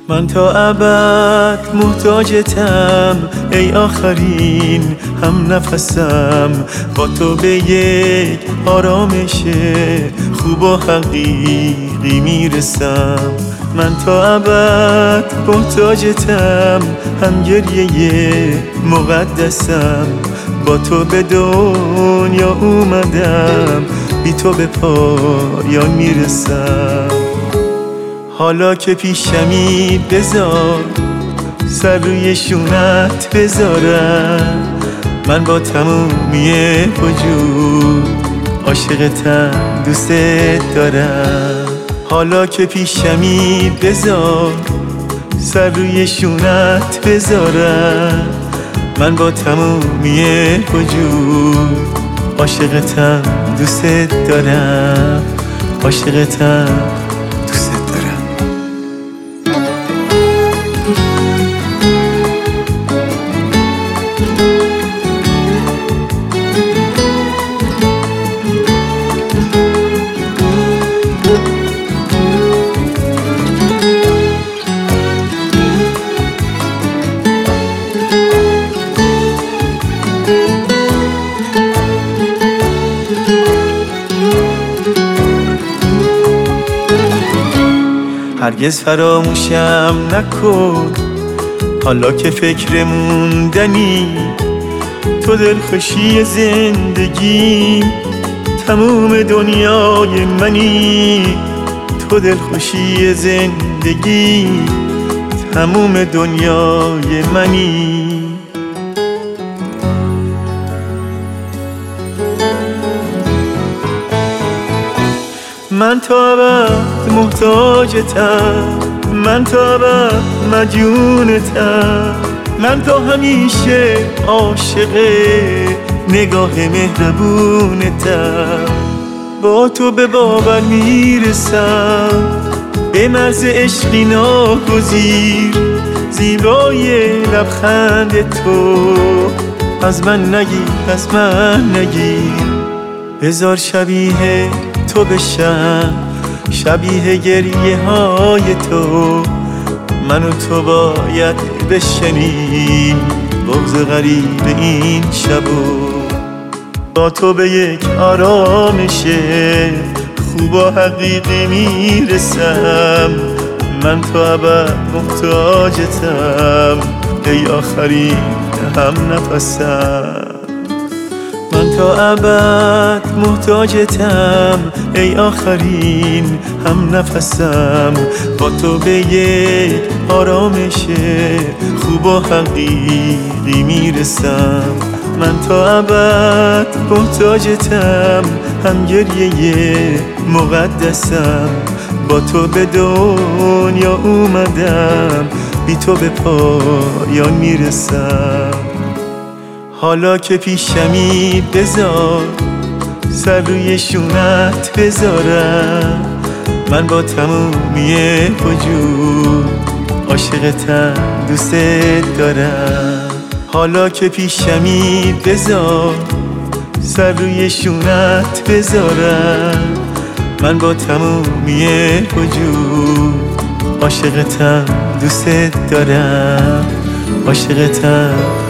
من تا ابد محتاجتم ای آخرین هم نفسم، با تو به یک آرامش خوب و حقیقی میرسم. من تا ابد محتاجتم هم گریه مقدسم، با تو به دنیا اومدم بی تو به پایان میرسم. حالا که پیشمی بذار سر روی شونت بذارم، من با تمومی وجود عاشقتم دوست دارم. حالا که پیشمی بذار سر روی شونت بذارم، من با تمومی وجود عاشقتم دوست دارم، عاشقتم دوست دارم. هرگز فراموشم نکن حالا که فکر موندنی، تو دلخوشی زندگی تموم دنیای منی، تو دلخوشی زندگی تموم دنیای منی. من تا ابد محتاجتم، من تا ابد مدیونتم، من تا همیشه عاشق نگاه مهربونتم. با تو به باور میرسم، به مرز عشقی ناگزیر، زیبای لبخند تو از من نگیر، از من نگیر. بذار شبیه تو بشم، شبیه گریه های تو، من و تو باید بشنیم بغض غریب این شبو. با تو به یک آرامش خوب و حقیقی میرسم، من تا ابد محتاجتم ای آخرین هم نفسم. من تا ابد محتاجتم ای آخرین هم نفسم، با تو به یک آرامش خوب و حقیقی میرسم. من تا ابد محتاجتم هم گریه مقدسم، با تو به دنیا اومدم بی تو به پایان میرسم. حالا که پیشمی بذار سر روی شونت بذارم، من با تمومی وجود عاشقتم دوست دارم. حالا که پیشمی بذار سر روی شونت بذارم، من با تمومی وجود عاشقتم دوست دارم، عاشقتم